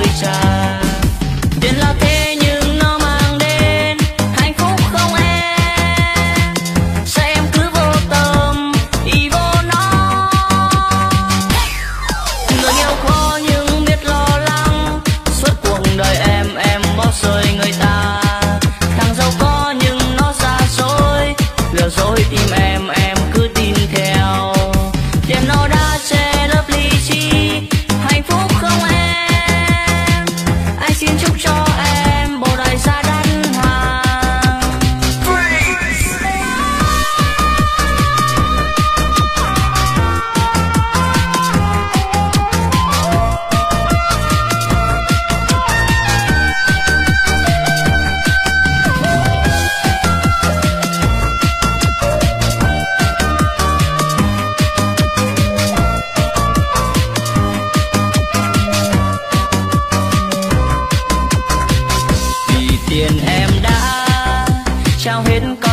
cười trà. Tiền là thế nhưng nó mang đến hạnh phúc không em? Sao em cứ vô tâm ý vô nó? Người nghèo khó nhưng biết lo lắng, suốt cuộc đời em bỏ rơi người ta. Thằng giàu có nhưng nó xa xôi, lừa dối tim em cứ tin theo. Tiền nó đã che lớp ly chi, hạnh phúc không em? Anh xin chúc cho em bầu đời xa đắt hàng. Vì tiền em đã trao hết con